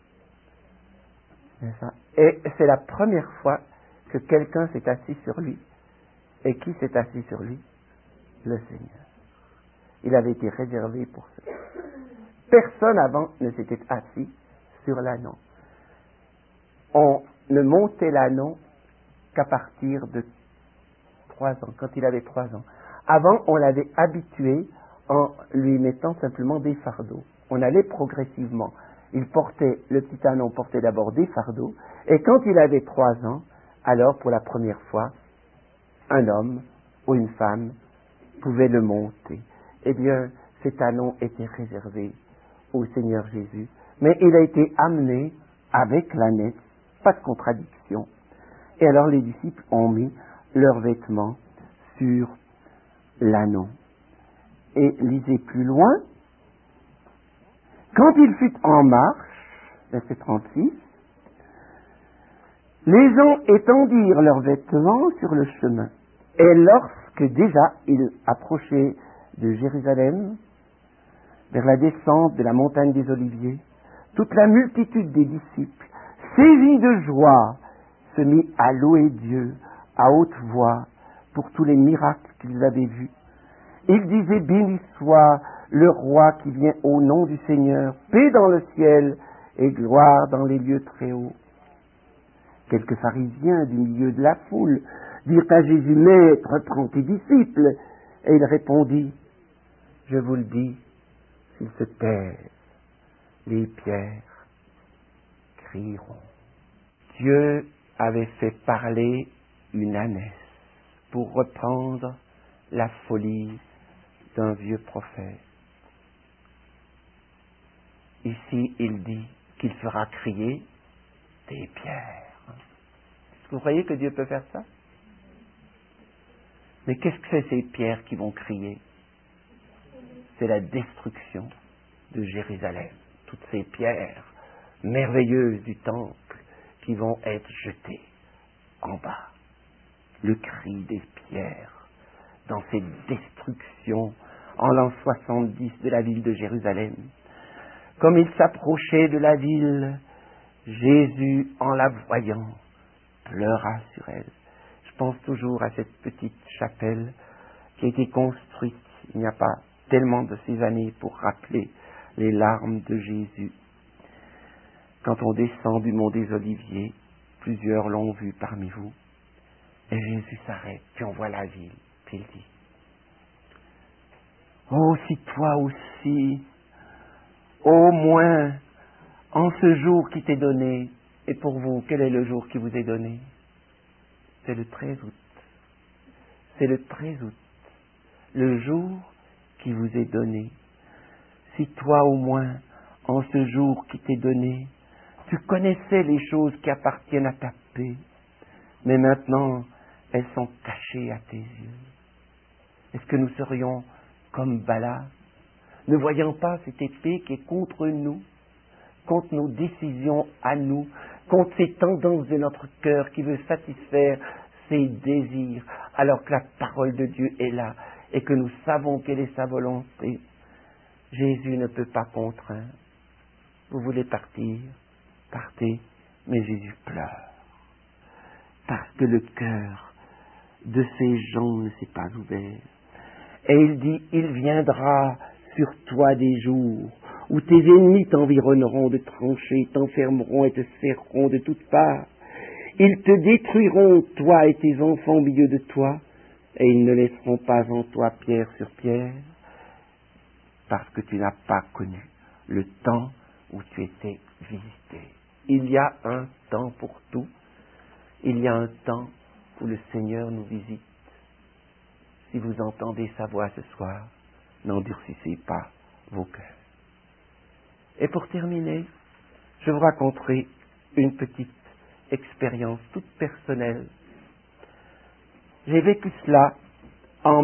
C'est ça. Et c'est la première fois que quelqu'un s'est assis sur lui. Et qui s'est assis sur lui? Le Seigneur. Il avait été réservé pour ça. Personne avant ne s'était assis sur l'ânon. On ne montait l'ânon qu'à partir de 3 ans, quand il avait 3 ans. Avant, on l'avait habitué en lui mettant simplement des fardeaux. On allait progressivement. Le petit ânon portait d'abord des fardeaux, et quand il avait 3 ans, alors pour la première fois, un homme ou une femme pouvait le monter. Eh bien, cet ânon était réservé au Seigneur Jésus, mais il a été amené avec l'ânesse, pas de contradiction. Et alors les disciples ont mis leurs vêtements sur l'ânon. Et lisez plus loin, quand il fut en marche, verset 36, les gens étendirent leurs vêtements sur le chemin. Et lorsque déjà il approchait de Jérusalem, vers la descente de la montagne des Oliviers, toute la multitude des disciples, saisis de joie, se mit à louer Dieu à haute voix pour tous les miracles qu'ils avaient vus. Ils disaient, béni soit le roi qui vient au nom du Seigneur, paix dans le ciel et gloire dans les lieux très hauts. Quelques pharisiens du milieu de la foule dirent à Jésus, Maître, prends tes disciples. Et il répondit, je vous le dis, s'ils se taisent, les pierres crieront. Dieu avait fait parler une ânesse pour reprendre la folie d'un vieux prophète. Ici, il dit qu'il fera crier des pierres. Est-ce que vous croyez que Dieu peut faire ça? Mais qu'est-ce que c'est ces pierres qui vont crier? C'est la destruction de Jérusalem. Toutes ces pierres merveilleuses du temple qui vont être jetées en bas. Le cri des pierres dans cette destruction en l'an 70 de la ville de Jérusalem. Comme il s'approchait de la ville, Jésus, en la voyant, pleura sur elle. Je pense toujours à cette petite chapelle qui a été construite il n'y a pas tellement de ces années pour rappeler les larmes de Jésus. Quand on descend du mont des Oliviers, plusieurs l'ont vu parmi vous, et Jésus s'arrête, puis on voit la ville, puis il dit, « Oh, si toi aussi, au moins, en ce jour qui t'est donné, et pour vous, quel est le jour qui vous est donné? C'est le 13 août. C'est le 13 août, le jour qui vous est donné. Si toi au moins, en ce jour qui t'est donné, tu connaissais les choses qui appartiennent à ta paix, mais maintenant, elles sont cachées à tes yeux. Est-ce que nous serions comme Balaam, ne voyant pas cette épée qui est contre nous, contre nos décisions à nous, contre ces tendances de notre cœur qui veut satisfaire ses désirs, alors que la parole de Dieu est là et que nous savons quelle est sa volonté. Jésus ne peut pas contraindre. Vous voulez partir? Partez, mais Jésus pleure. Parce que le cœur de ces gens ne s'est pas ouvert. Et il dit, il viendra sur toi des jours où tes ennemis t'environneront de tranchées, t'enfermeront et te serreront de toutes parts. Ils te détruiront, toi et tes enfants au milieu de toi, et ils ne laisseront pas en toi pierre sur pierre, parce que tu n'as pas connu le temps où tu étais visité. Il y a un temps pour tout. Il y a un temps où le Seigneur nous visite. Si vous entendez sa voix ce soir, n'endurcissez pas vos cœurs. Et pour terminer, je vous raconterai une petite expérience toute personnelle. J'ai vécu cela en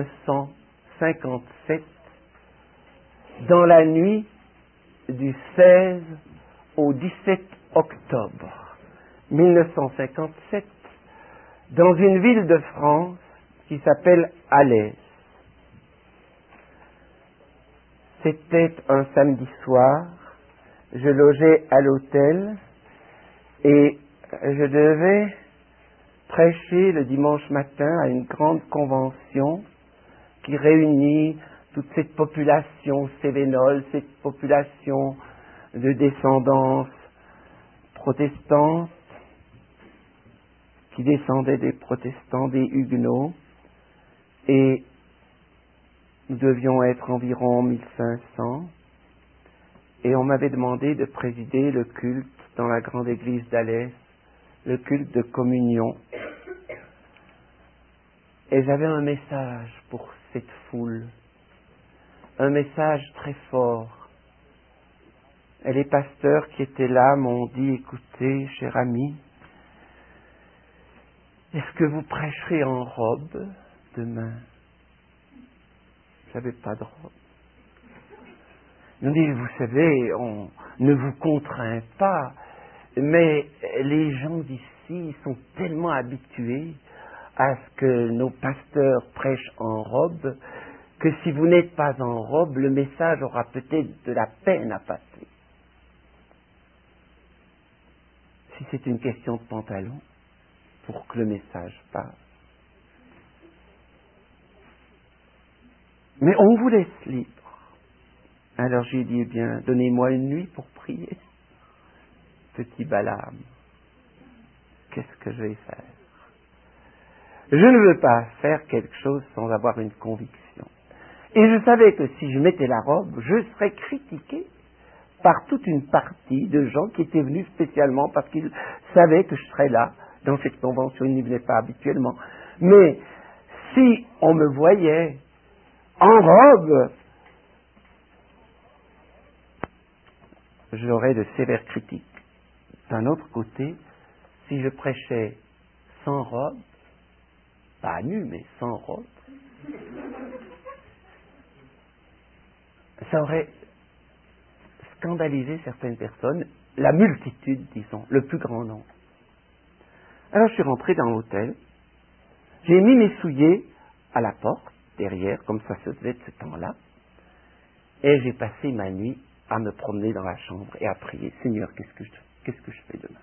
1957, dans la nuit du 16 au 17 octobre 1957, dans une ville de France qui s'appelle Alès. C'était un samedi soir, je logeais à l'hôtel et je devais prêcher le dimanche matin à une grande convention qui réunit toute cette population cévénole, cette population de descendance protestante, qui descendait des protestants, des huguenots, et nous devions être environ 1500, et on m'avait demandé de présider le culte dans la grande église d'Alès, le culte de communion. Et j'avais un message pour cette foule, un message très fort. Et les pasteurs qui étaient là m'ont dit, écoutez, cher ami, est-ce que vous prêcherez en robe demain? J'avais pas de robe. Ils m'ont dit, vous savez, on ne vous contraint pas, mais les gens d'ici sont tellement habitués à ce que nos pasteurs prêchent en robe, que si vous n'êtes pas en robe, le message aura peut-être de la peine à passer. Si c'est une question de pantalon, pour que le message passe. Mais on vous laisse libre. Alors j'ai dit, eh bien, donnez-moi une nuit pour prier. Petit Balaam, qu'est-ce que je vais faire? Je ne veux pas faire quelque chose sans avoir une conviction. Et je savais que si je mettais la robe, je serais critiqué par toute une partie de gens qui étaient venus spécialement parce qu'ils savaient que je serais là dans cette convention. Ils n'y venaient pas habituellement. Mais si on me voyait en robe, j'aurais de sévères critiques. D'un autre côté, si je prêchais sans robe, pas nu, mais sans robe, ça aurait scandalisé certaines personnes, la multitude, disons, le plus grand nombre. Alors je suis rentré dans l'hôtel, j'ai mis mes souliers à la porte, derrière, comme ça se faisait de ce temps-là, et j'ai passé ma nuit à me promener dans la chambre et à prier, Seigneur, qu'est-ce que je fais demain?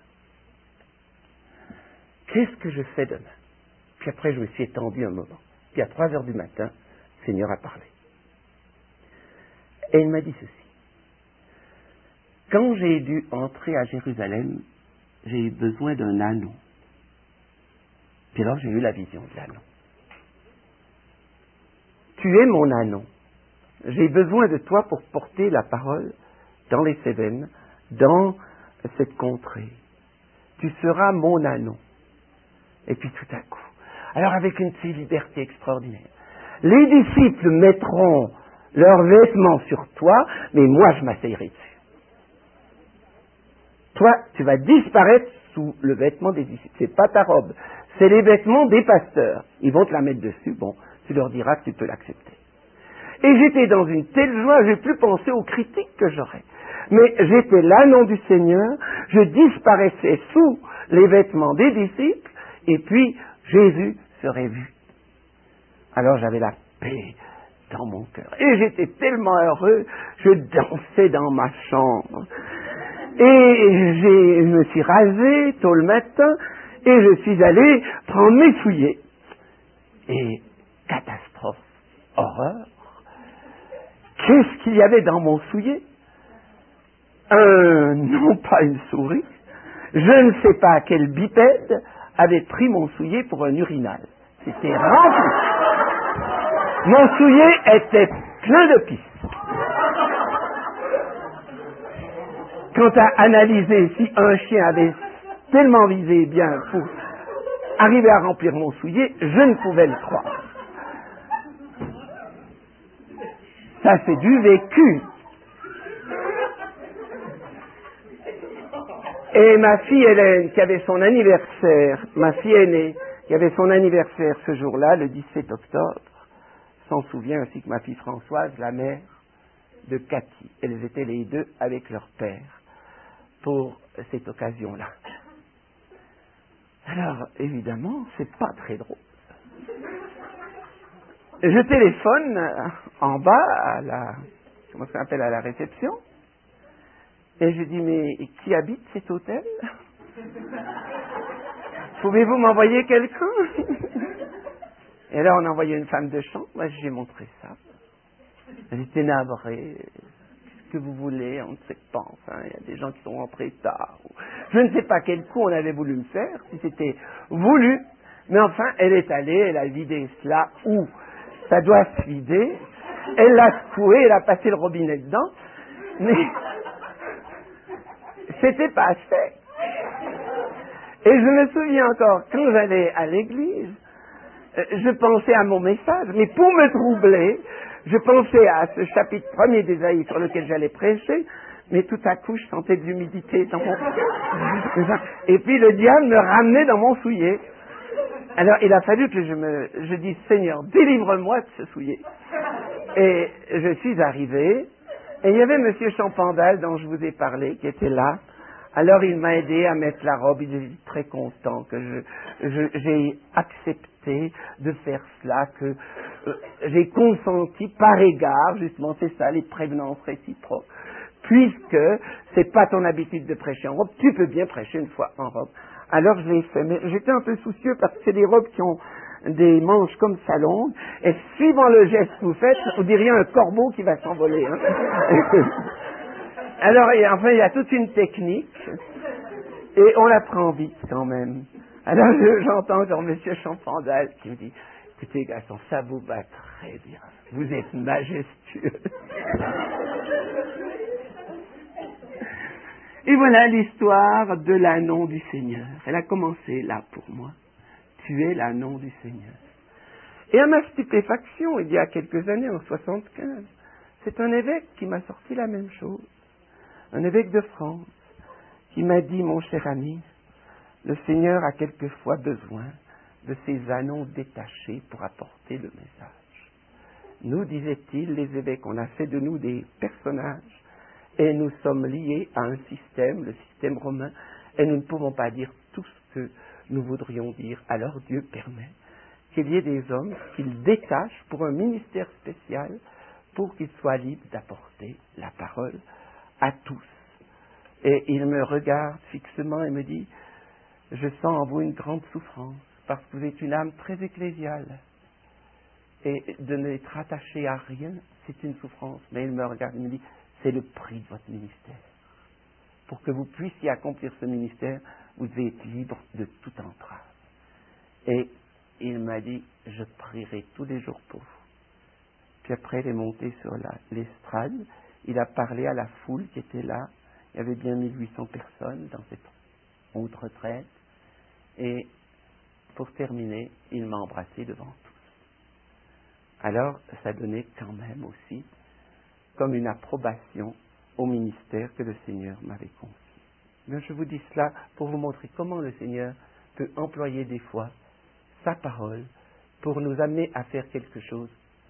Qu'est-ce que je fais demain? Puis après, je me suis étendu un moment. Puis à 3 heures du matin, le Seigneur a parlé. Et il m'a dit ceci. Quand j'ai dû entrer à Jérusalem, j'ai eu besoin d'un anneau. Puis alors, j'ai eu la vision de l'anneau. Tu es mon anneau. J'ai besoin de toi pour porter la parole dans les Cévennes, dans cette contrée. Tu seras mon anneau. Et puis tout à coup, alors avec une liberté extraordinaire, les disciples mettront leurs vêtements sur toi, mais moi je m'asseillerai dessus. Toi, tu vas disparaître sous le vêtement des disciples. C'est pas ta robe, c'est les vêtements des pasteurs. Ils vont te la mettre dessus, bon, tu leur diras que tu peux l'accepter. Et j'étais dans une telle joie, j'ai plus pensé aux critiques que j'aurais. Mais j'étais l'anneau du Seigneur, je disparaissais sous les vêtements des disciples, et puis Jésus serait vu. Alors j'avais la paix dans mon cœur. Et j'étais tellement heureux, je dansais dans ma chambre. Et je me suis rasé tôt le matin, et je suis allé prendre mes souliers. Et catastrophe, horreur. Qu'est-ce qu'il y avait dans mon soulier? Non pas une souris. Je ne sais pas quel bipède avait pris mon soulier pour un urinal. C'était rempli. Mon soulier était plein de pisse. Quant à analyser si un chien avait tellement visé bien pour arriver à remplir mon soulier, je ne pouvais le croire. Ça, c'est du vécu. Et ma fille Hélène, qui avait son anniversaire, ma fille aînée, qui avait son anniversaire ce jour-là, le 17 octobre, s'en souvient, ainsi que ma fille Françoise, la mère de Cathy. Elles étaient les deux avec leur père pour cette occasion-là. Alors, évidemment, c'est pas très drôle. Je téléphone en bas à la, comment ça s'appelle, à la réception, et je dis, mais qui habite cet hôtel? Pouvez-vous m'envoyer quelqu'un? Et là, on a envoyé une femme de chambre, moi j'ai montré ça. Elle était navrée. Qu'est-ce que vous voulez? On ne sait pas, enfin, il y a des gens qui sont rentrés tard. Je ne sais pas quel coup on avait voulu me faire, si c'était voulu, mais enfin, elle est allée, elle a vidé cela où ça doit se vider, elle l'a secoué, elle a passé le robinet dedans, mais c'était pas assez. Et je me souviens encore, quand j'allais à l'église, je pensais à mon message, mais pour me troubler, je pensais à ce chapitre 1er d'Ésaïe sur lequel j'allais prêcher, mais tout à coup, je sentais de l'humidité dans mon cœur. Et puis le diable me ramenait dans mon soulier. Alors, il a fallu que je dise, Seigneur, délivre-moi de ce soulier. Et je suis arrivé, et il y avait M. Champandal, dont je vous ai parlé, qui était là. Alors, il m'a aidé à mettre la robe. Il était très content que j'ai accepté de faire cela, que j'ai consenti par égard, justement, c'est ça, les prévenances réciproques. Puisque c'est pas ton habitude de prêcher en robe, tu peux bien prêcher une fois en robe. Alors je l'ai fait, mais j'étais un peu soucieux parce que c'est des robes qui ont des manches comme ça longues, et suivant le geste que vous faites, vous diriez un corbeau qui va s'envoler. Hein. Alors, enfin, il y a toute une technique, et on la prend vite quand même. Alors j'entends encore M. Champandal qui me dit, Écoutez, garçon, ça vous va très bien. Vous êtes majestueux. Et voilà l'histoire de l'annon du Seigneur. Elle a commencé là pour moi. Tu es l'annon du Seigneur. Et à ma stupéfaction, il y a quelques années, en 75, c'est un évêque qui m'a sorti la même chose. Un évêque de France qui m'a dit, mon cher ami, le Seigneur a quelquefois besoin de ces annons détachés pour apporter le message. Nous, disait-il, les évêques, on a fait de nous des personnages et nous sommes liés à un système, le système romain, et nous ne pouvons pas dire tout ce que nous voudrions dire. Alors Dieu permet qu'il y ait des hommes qu'il détache pour un ministère spécial pour qu'ils soient libres d'apporter la parole à tous. Et il me regarde fixement et me dit, je sens en vous une grande souffrance parce que vous êtes une âme très ecclésiale et de n'être attaché à rien, c'est une souffrance. Mais il me regarde et me dit, c'est le prix de votre ministère. Pour que vous puissiez accomplir ce ministère, vous devez être libre de toute entrave. Et il m'a dit, je prierai tous les jours pour vous. Puis après, il est monté sur l'estrade, il a parlé à la foule qui était là. Il y avait bien 1800 personnes dans cette haute retraite. Et pour terminer, il m'a embrassé devant tous. Alors, ça donnait quand même aussi comme une approbation au ministère que le Seigneur m'avait confié. Mais je vous dis cela pour vous montrer comment le Seigneur peut employer des fois sa parole pour nous amener à faire quelque chose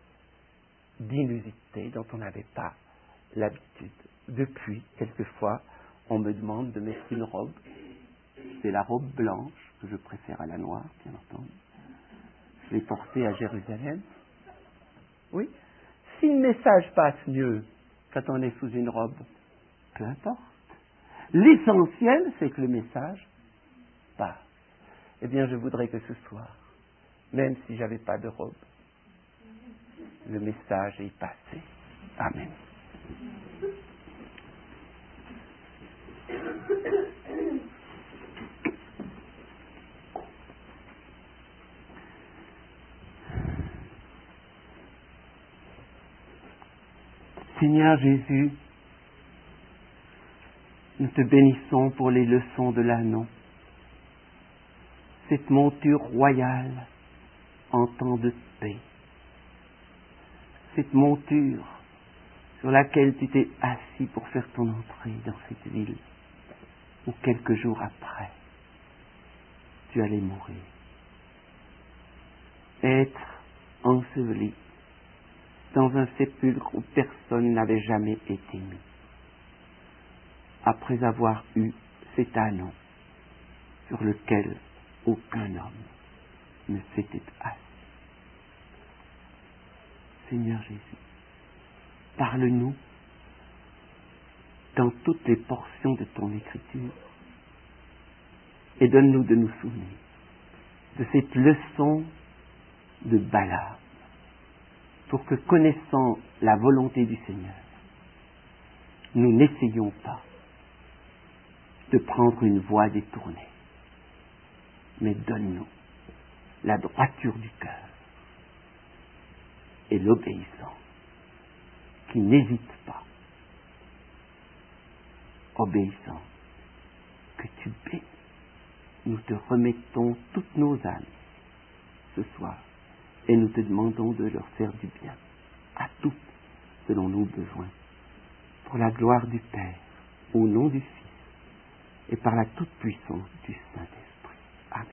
d'inusité dont on n'avait pas l'habitude. Depuis, quelquefois, on me demande de mettre une robe. C'est la robe blanche, que je préfère à la noire, bien entendu. Je l'ai portée à Jérusalem. Oui. Si le message passe mieux quand on est sous une robe, peu importe. L'essentiel, c'est que le message passe. Eh bien, je voudrais que ce soir, même si j'avais pas de robe, le message est passé. Amen. Seigneur Jésus, nous te bénissons pour les leçons de l'annon, cette monture royale en temps de paix, cette monture sur laquelle tu t'es assis pour faire ton entrée dans cette ville, où quelques jours après, tu allais mourir. Être enseveli dans un sépulcre où personne n'avait jamais été mis, après avoir eu cet annon sur lequel aucun homme ne s'était assis. Seigneur Jésus, parle-nous dans toutes les portions de ton écriture et donne-nous de nous souvenir de cette leçon de Balaam, pour que, connaissant la volonté du Seigneur, nous n'essayions pas de prendre une voie détournée, mais donne-nous la droiture du cœur et l'obéissance, qui n'hésite pas, obéissance que tu bénis. Nous te remettons toutes nos âmes ce soir et nous te demandons de leur faire du bien à toutes selon nos besoins, pour la gloire du Père, au nom du Fils et par la toute-puissance du Saint-Esprit.